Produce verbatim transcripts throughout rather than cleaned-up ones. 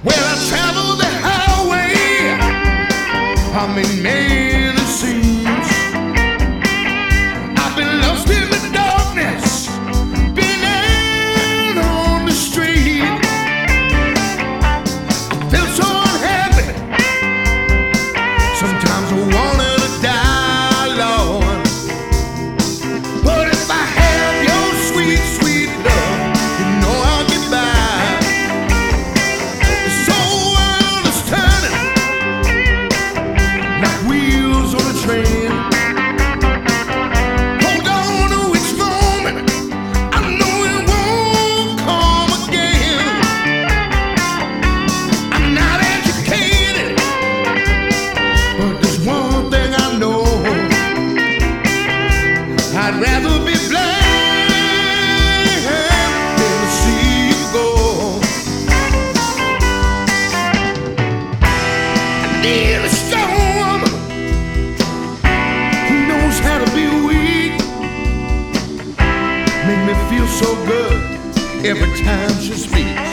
Well, I travel the highway, I'm in Maine, it seems. I've been lost in the darkness, been out on the street. I feel so unhappy, sometimes I wanted to die, Lord. But if I have your sweet, sweet love, you know I'll get by. This whole world is turning like wheels on a train. Hold on to each moment, I know it won't come again. I'm not educated, but there's one thing I know: I'd rather be blind than to see you go. I need a strong woman who knows how to be weak. Make me feel so good every time she speaks.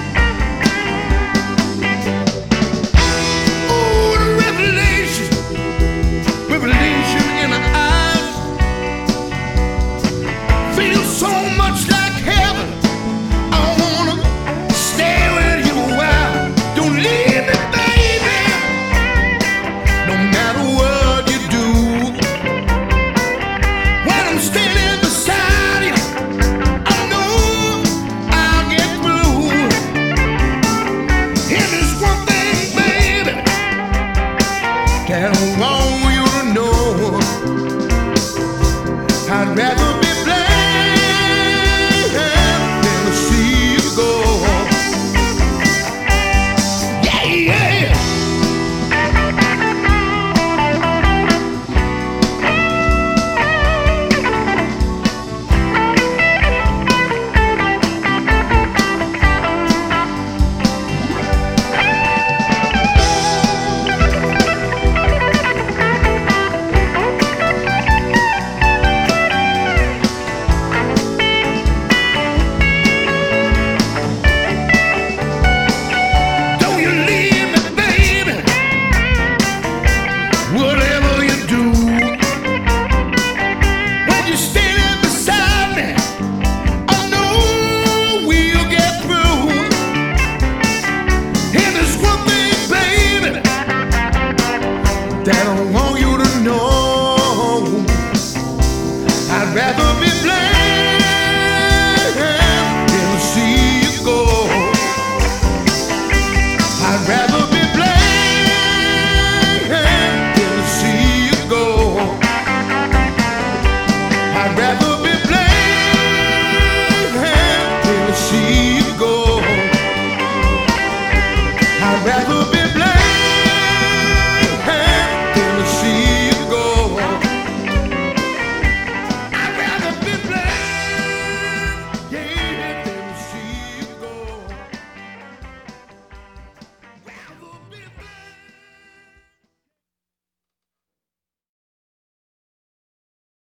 Oh, the revelation, revelation in her eyes feels so much like heaven. I wanna stay with you a while. Don't leave me, baby, no matter what you do. When I'm standing beside you, I know I'll get through. And there's one thing, baby, that I want you to know: I'd rather be blind than to see you go. Yeah, yeah. Don't you leave me, baby, whatever you do. When you're standing beside me, I know we'll get through. And there's one thing, baby, that I want you to know: I'd rather be blind than to see you go. I'd rather be blind than to see you go. I'd rather be blind than to see